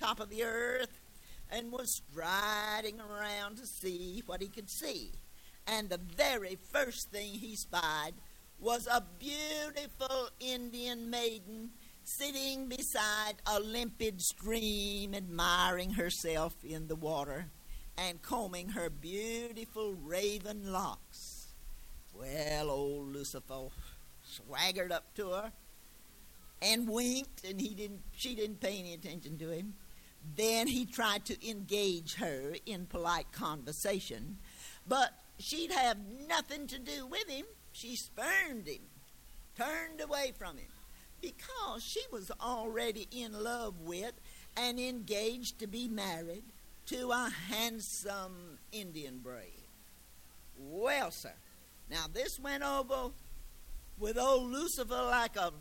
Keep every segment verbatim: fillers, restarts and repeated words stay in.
top of the earth and was striding around to see what he could see. And the very first thing he spied was a beautiful Indian maiden sitting beside a limpid stream, admiring herself in the water and combing her beautiful raven locks. Well, old Lucifer swaggered up to her and winked, and he didn't. She didn't pay any attention to him. Then he tried to engage her in polite conversation, but she'd have nothing to do with him. She spurned him, turned away from him, because she was already in love with and engaged to be married to a handsome Indian brave. Well, sir, now this went over with old Lucifer like a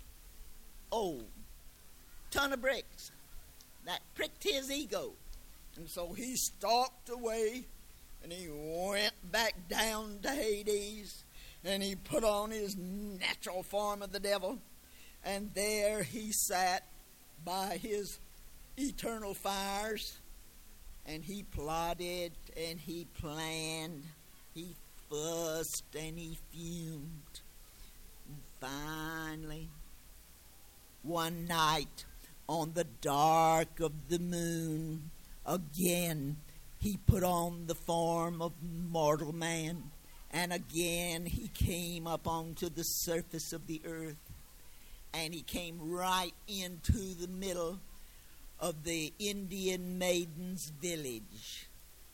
old ton of bricks. That pricked his ego. And so he stalked away, and he went back down to Hades, and he put on his natural form of the devil, and there he sat by his eternal fires, and he plotted, and he planned, he fussed, and he fumed. And finally, one night, on the dark of the moon, again he put on the form of mortal man, and again he came up onto the surface of the earth, and he came right into the middle of the Indian maiden's village.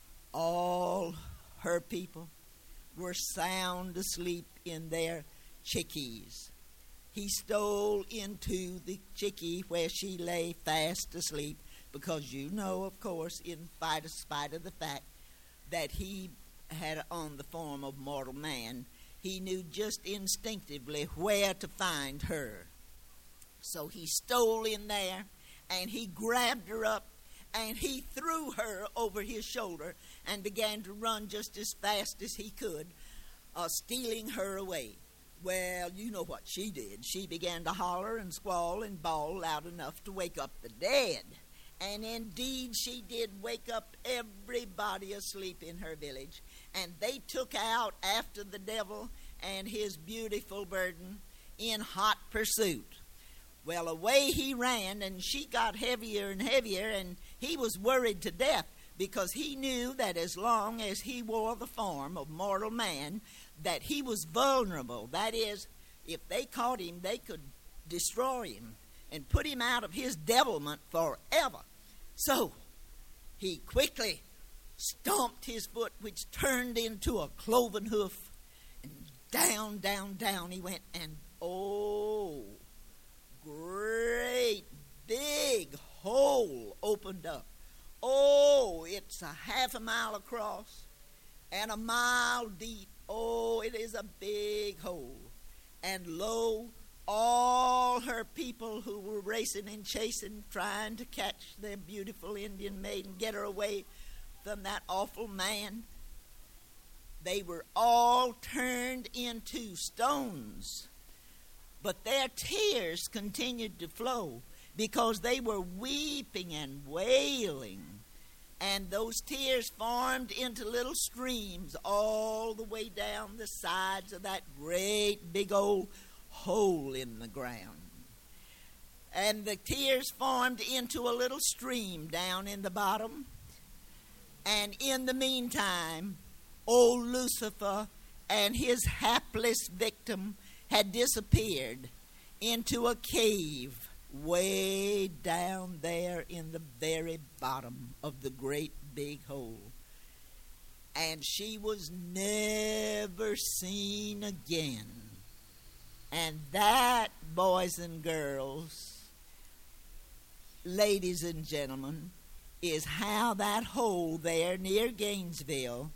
All her people were sound asleep in their chickies. He stole into the chickie where she lay fast asleep, because you know, of course, in spite of the fact that he had on the form of mortal man, he knew just instinctively where to find her. So he stole in there, and he grabbed her up, and he threw her over his shoulder and began to run just as fast as he could, uh, stealing her away. Well, you know what she did. She began to holler and squall and bawl loud enough to wake up the dead. And indeed, she did wake up everybody asleep in her village. And they took out after the devil and his beautiful burden in hot pursuit. Well, away he ran, and she got heavier and heavier, and he was worried to death, because he knew that as long as he wore the form of mortal man, that he was vulnerable. That is, if they caught him, they could destroy him and put him out of his devilment forever. So he quickly stomped his foot, which turned into a cloven hoof, and down, down, down he went, and oh, great big hole opened up. Oh, it's a half a mile across and a mile deep. Oh, it is a big hole. And lo, all her people who were racing and chasing, trying to catch their beautiful Indian maiden, get her away from that awful man, they were all turned into stones. But their tears continued to flow, because they were weeping and wailing. And those tears formed into little streams all the way down the sides of that great big old hole in the ground. And the tears formed into a little stream down in the bottom. And in the meantime, old Lucifer and his hapless victim had disappeared into a cave way down there in the very bottom of the great big hole. And she was never seen again. And that, boys and girls, ladies and gentlemen, is how that hole there near Gainesville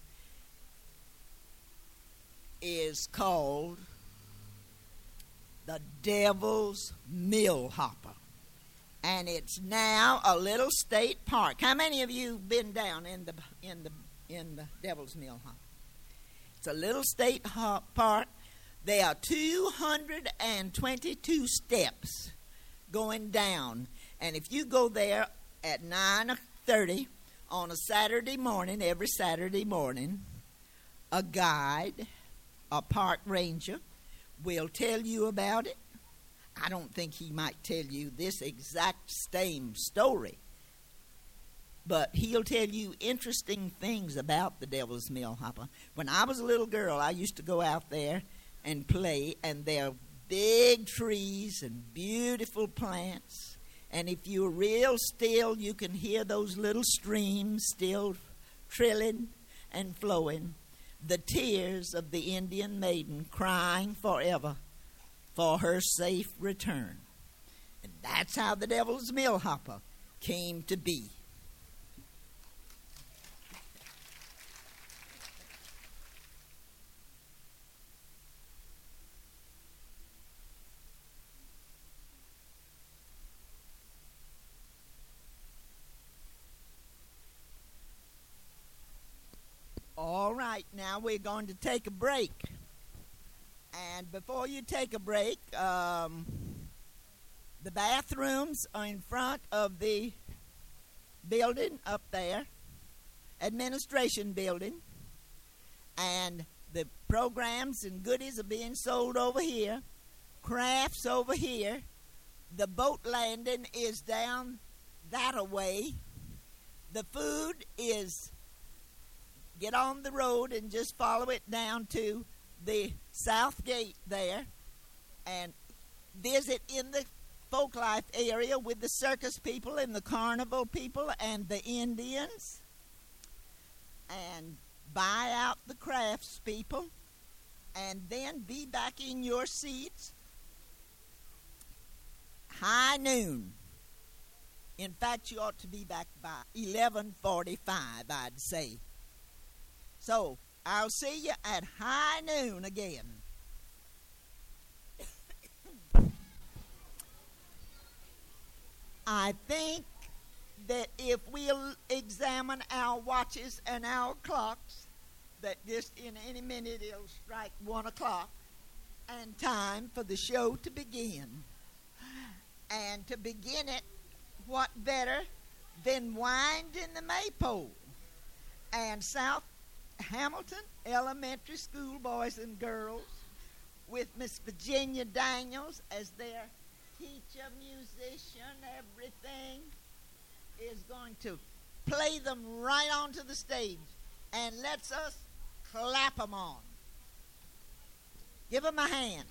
is called the Devil's Mill Hopper. And it's now a little state park. How many of you been down in the in the in the Devil's Mill Hopper? It's a little state hop park. There are two hundred twenty-two steps going down. And if you go there at nine thirty on a Saturday morning, every Saturday morning, a guide, a park ranger, will tell you about it. I don't think he might tell you this exact same story, but he'll tell you interesting things about the Devil's Mill Hopper. When I was a little girl, I used to go out there and play, and there are big trees and beautiful plants. And if you're real still, you can hear those little streams still trilling and flowing, the tears of the Indian maiden crying forever for her safe return. And that's how the Devil's Mill Hopper came to be. All right, now we're going to take a break. And before you take a break, um, the bathrooms are in front of the building up there, administration building, and the programs and goodies are being sold over here, crafts over here. The boat landing is down that away. The food is, get on the road and just follow it down to the south gate there and visit in the folklife area with the circus people and the carnival people and the Indians, and buy out the crafts people, and then be back in your seats high noon. In fact, you ought to be back by eleven forty-five, I'd say. So I'll see you at high noon again. I think that if we'll examine our watches and our clocks, that just in any minute it'll strike one o'clock and time for the show to begin. And to begin it, what better than winding the maypole? And South Hamilton Elementary School boys and girls with Miss Virginia Daniels as their teacher, musician, everything, is going to play them right onto the stage and lets us clap them on. Give them a hand.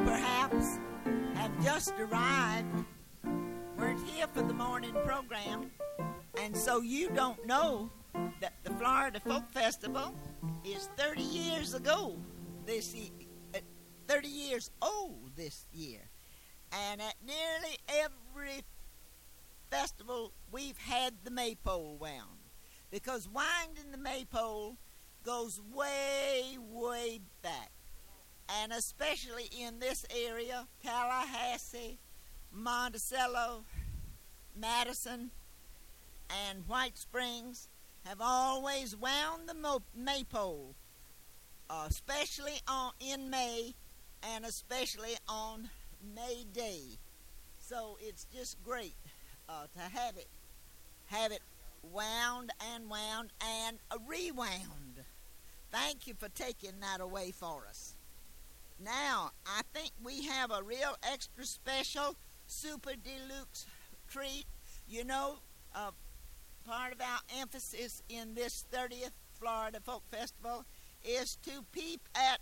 perhaps have just arrived, weren't here for the morning program, and so you don't know that the Florida Folk Festival is thirty years ago this year, thirty years old this year. And at nearly every festival, we've had the maypole wound, because winding the maypole goes way, way back. And especially in this area, Tallahassee, Monticello, Madison, and White Springs have always wound the mo- maypole, uh, especially on in May, and especially on May Day. So it's just great uh, to have it, have it wound and wound and uh, rewound. Thank you for taking that away for us. Now, I think we have a real extra special super deluxe treat. You know, uh, part of our emphasis in this thirtieth Florida Folk Festival is to peep at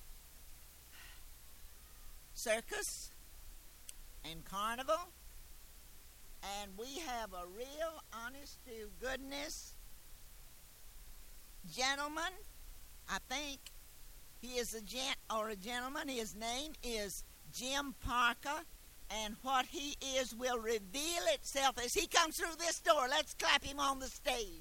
circus and carnival. And we have a real honest to goodness gentleman. I think he is a gent or a gentleman. His name is Jim Parker. And what he is will reveal itself as he comes through this door. Let's clap him on the stage.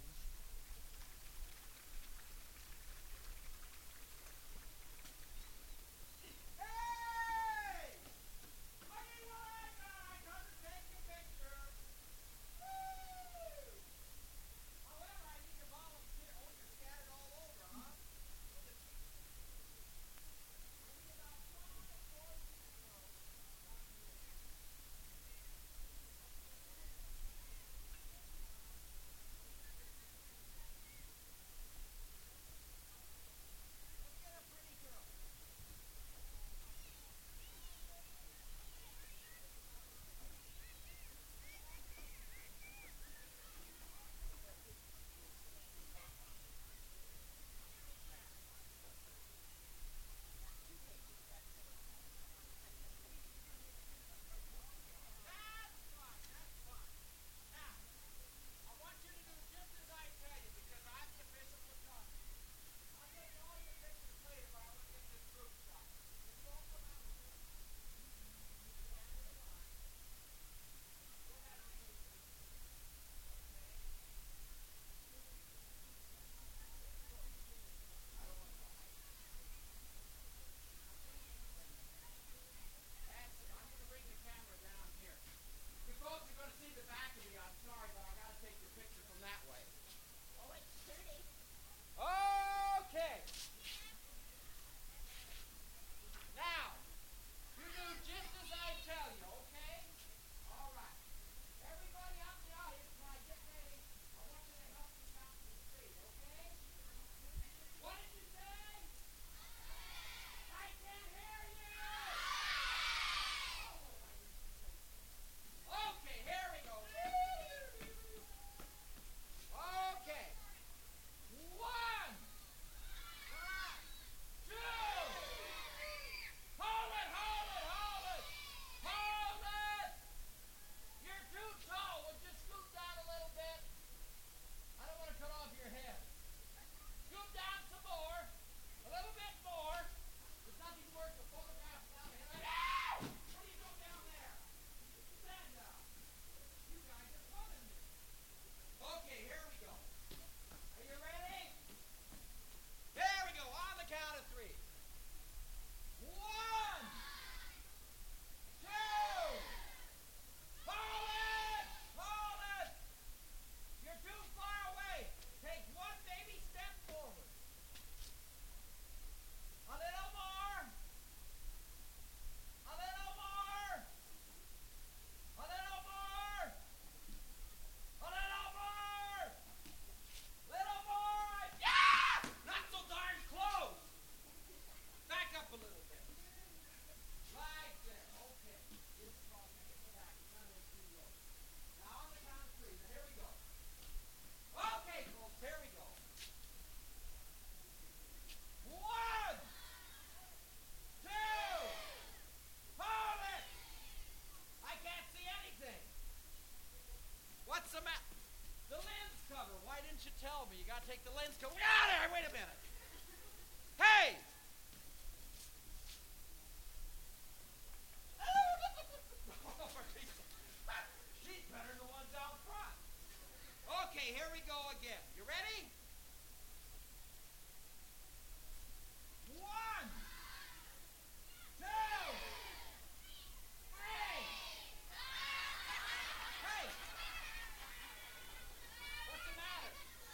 me. You got to take the lens coat. Ah, there, wait a minute. Hey! She's better than the ones out front. Okay, here we go again. You ready? One, two, three. Hey! What's the matter?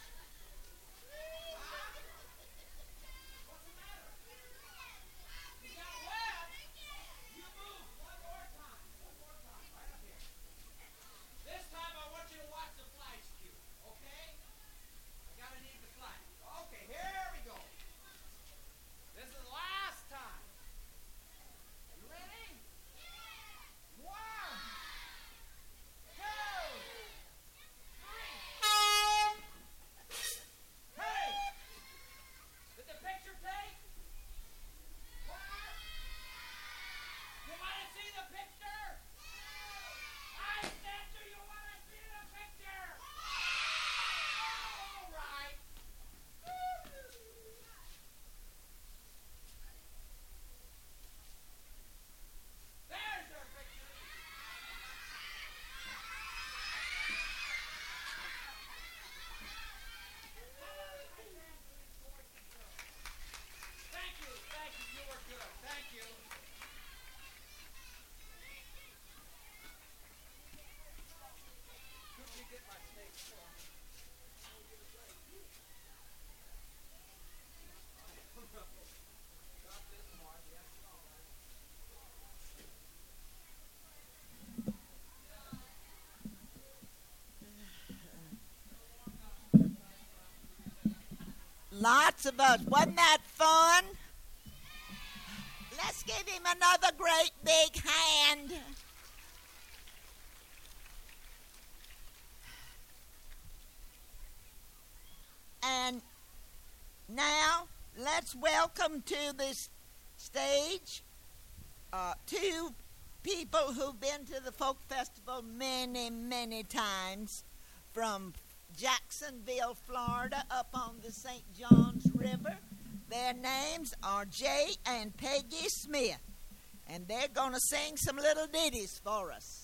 Huh? What's the matter? You got wet? You move. One more time. One more time. Right up here. This time I want you to watch the flash cue. Okay? I gotta need the flash. Okay, here we go. This is the last time. You ready? One, two, three. Hey! Did the picture take? What? You want to see the picture? I said, do you want to see the picture? All right. There's your picture. Thank you, thank you, you were good. Thank you. Could you get my steak for me? Got this, Mark. Yes, all right. Lots of us. Wasn't that fun? Let's give him another great big hand. And now let's welcome to this stage uh, two people who've been to the folk festival many, many times from Jacksonville, Florida, up on the Saint Johns River. Their names are Jay and Peggy Smith, and they're going to sing some little ditties for us.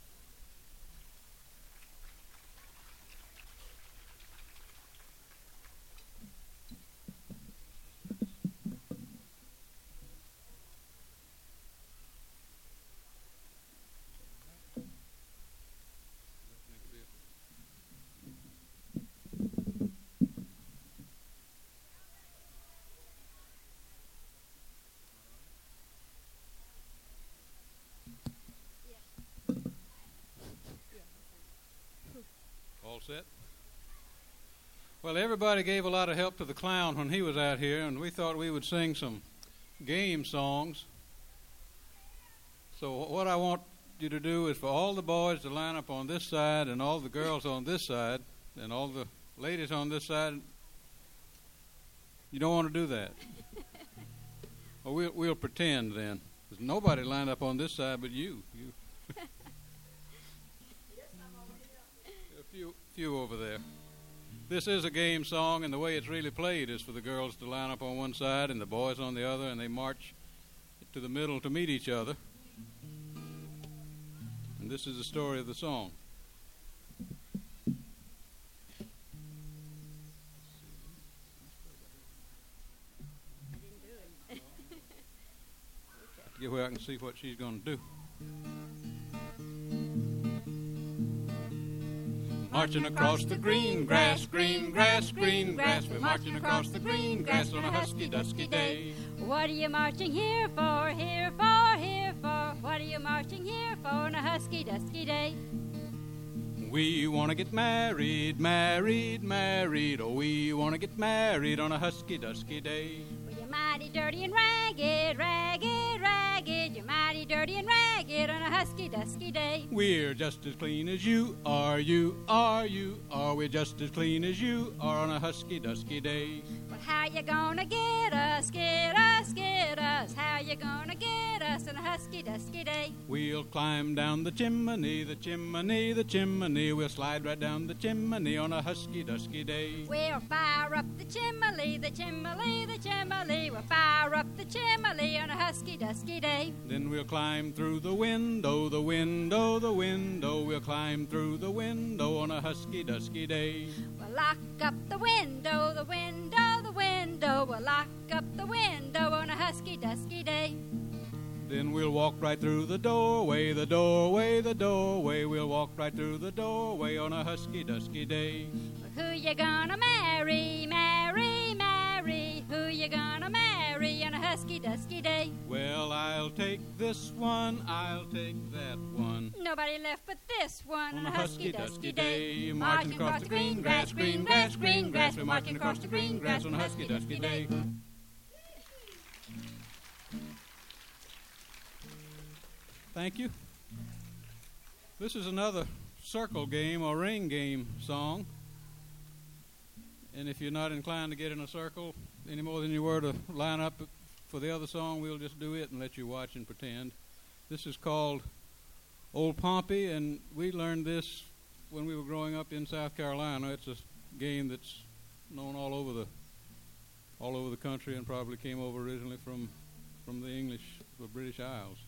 All set? Well, everybody gave a lot of help to the clown when he was out here, and we thought we would sing some game songs. So what I want you to do is for all the boys to line up on this side and all the girls on this side and all the ladies on this side. You don't want to do that. Well, we'll, we'll pretend then. There's nobody lined up on this side but you. You. A few, few over there. This is a game song, and the way it's really played is for the girls to line up on one side and the boys on the other, and they march to the middle to meet each other. And this is the story of the song. Get where I can see what she's going to do. Marching across the green grass, green grass, green grass. We're marching across the green grass on a husky, dusky day. What are you marching here for, here for, here for? What are you marching here for on a husky, dusky day? We want to get married, married, married. Oh, we want to get married on a husky, dusky day. Well, you're mighty dirty and ragged, ragged, ragged. You're mighty dirty and ragged on a husky, dusky day. We're just as clean as you are, you are, you are. We're just as clean as you are on a husky, dusky day. Well, how you gonna get us, get us, us, get us. How you gonna get us on a husky dusky day? We'll climb down the chimney, the chimney, the chimney. We'll slide right down the chimney on a husky dusky day. We'll fire up the chimney, the chimney, the chimney. We'll fire up the chimney on a husky dusky day. Then we'll climb through the window, the window, the window. We'll climb through the window on a husky dusky day. We'll lock up the window, the window, the window. We'll lock up the window on a husky dusky day. Then we'll walk right through the doorway, the doorway, the doorway. We'll walk right through the doorway on a husky dusky day. Well, who you gonna marry, marry, marry? Who you gonna marry on a husky dusky day? Well, I'll take this one, I'll take that one. Nobody left but this one On on a husky dusky day, marching across the green grass, green grass, green grass. We're marching across the green grass on a husky dusky day. Thank you. This is another circle game or ring game song. And if you're not inclined to get in a circle any more than you were to line up for the other song, we'll just do it and let you watch and pretend. This is called Old Pompey, and we learned this when we were growing up in South Carolina. It's a game that's known all over the all over the country and probably came over originally from from the English, the British Isles.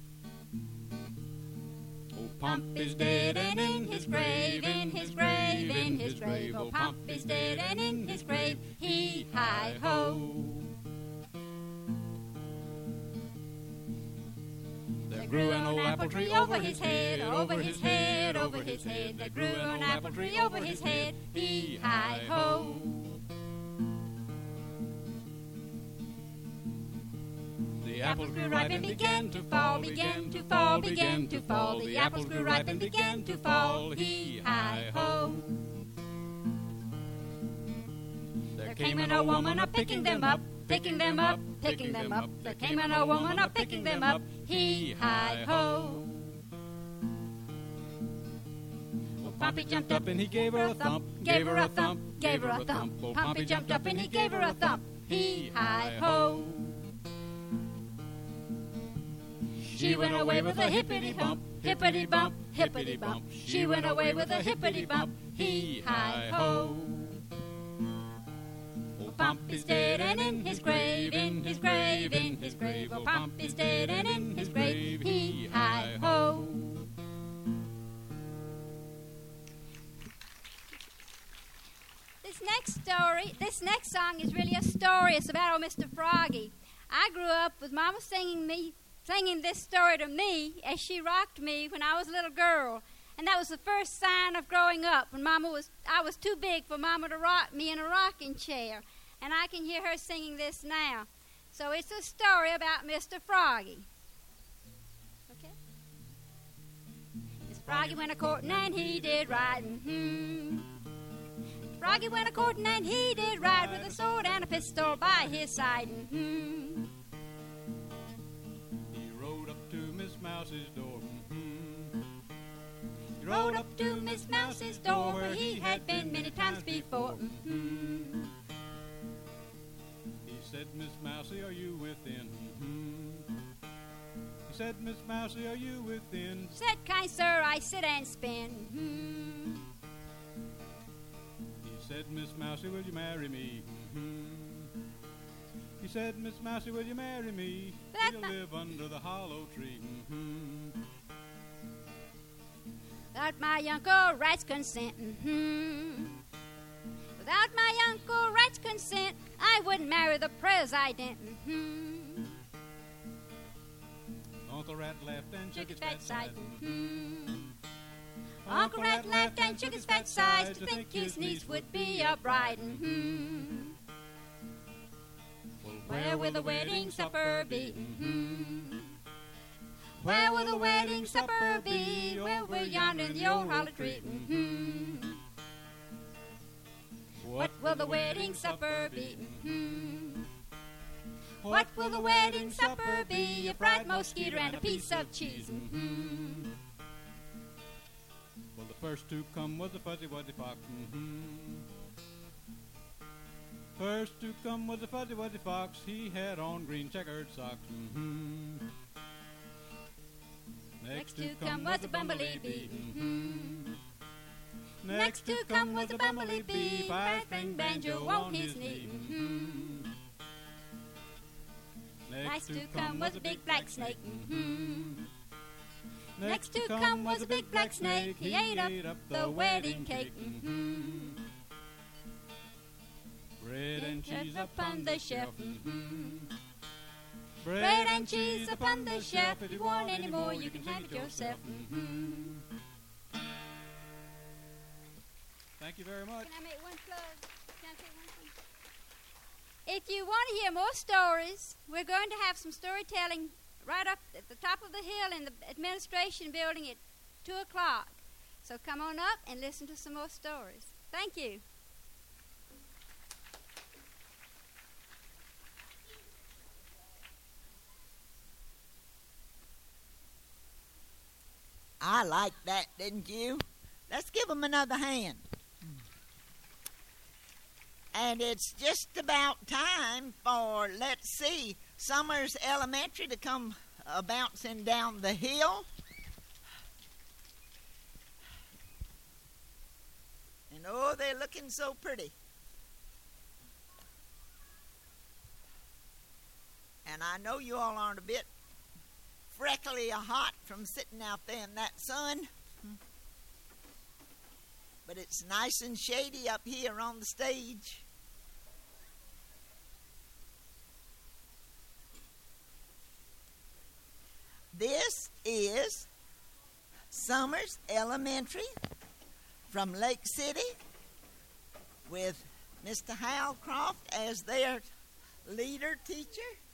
Old Pompey's dead and in his grave, in his grave, in his grave. Old Pompey's dead and in his grave, hee-hi-ho. There grew an old apple tree over his head, over his head, over his head. There grew an apple tree over his head, hee-hi-ho. The apples grew ripe and began to fall, began to fall, began to fall. The apples grew ripe and began to fall, hee-hi-ho. There came an old woman a picking them up, picking them up, picking them up. There came an old woman a picking them up, hee-hi-ho. Old Pompey jumped up and he gave her a thump, gave her a thump, gave her a thump. Old Pompey jumped up and he gave her a thump, hee-hi-ho. She went away with a hippity-bump, hippity-bump, hippity-bump. She went away with a hippity-bump, hee-hi-ho. Old Pompey's dead and in his grave, in his grave, in his grave. Old Pompey's dead and in his grave, hee-hi-ho. This next story, this next song is really a story. It's about old Mister Froggy. I grew up with Mama singing me singing this story to me as she rocked me when I was a little girl. And that was the first sign of growing up, when Mama was, I was too big for Mama to rock me in a rocking chair. And I can hear her singing this now. So it's a story about Mister Froggy. Okay? Mister Froggy went a-courting and he did right, mm-hmm. Froggy went a-courting and he did right, with a sword and a pistol by his side, mm-hmm. Mouse's door. Mm-hmm. He rode up to Miss Mouse's door, where he had been many times before. Mm-hmm. He said, Miss Mousie, are you within? Mm-hmm. He said, Miss Mousie, are you within? Said, kind sir, I sit and spin. Mm-hmm. He said, Miss Mousie, will you marry me? Mm-hmm. He said, Miss Mousie, will you marry me? We'll live under the hollow tree. Mm-hmm. Without my Uncle Rat's consent, mm-hmm. Without my Uncle Rat's consent, I wouldn't marry the president, mm-hmm. Uncle Rat laughed and shook his fat side, side. mm-hmm. Uncle Rat laughed and shook his fat sides to think his niece would be a bride, mm-hmm. Where will the wedding supper be? Mm-hmm. Where will the wedding supper be? Well, we're yonder in the old hollow tree. Mm-hmm. What will the wedding supper be? Mm-hmm. What will the wedding supper be? A fried mosquito and a piece of cheese. Mm-hmm. Well, the first to come was the fuzzy wuzzy fox. Mm-hmm. First to come was a fuzzy wuzzy fox. He had on green checkered socks. Mm-hmm. Next to come was a bumblebee bee. Mm-hmm. Next to come was a bumblebee bee. Five-string banjo on his knee. Mm-hmm. Next to come was a big black snake. Mm-hmm. Next to come was a big black snake. He ate up the wedding cake. Mm-hmm. Bread and cheese upon the shelf. Mm-hmm. Bread and cheese upon the shelf. If you want any more, you can have it yourself. Mm-hmm. Thank you very much. Can I make one plug? Can I say one thing? If you want to hear more stories, we're going to have some storytelling right up at the top of the hill in the administration building at two o'clock. So come on up and listen to some more stories. Thank you. I liked that, didn't you? Let's give them another hand. And it's just about time for, let's see, Summers Elementary to come uh, bouncing down the hill. And oh, they're looking so pretty. And I know you all aren't a bit freckly or hot from sitting out there in that sun. But it's nice and shady up here on the stage. This is Summers Elementary from Lake City with Mister Hal Croft as their leader teacher.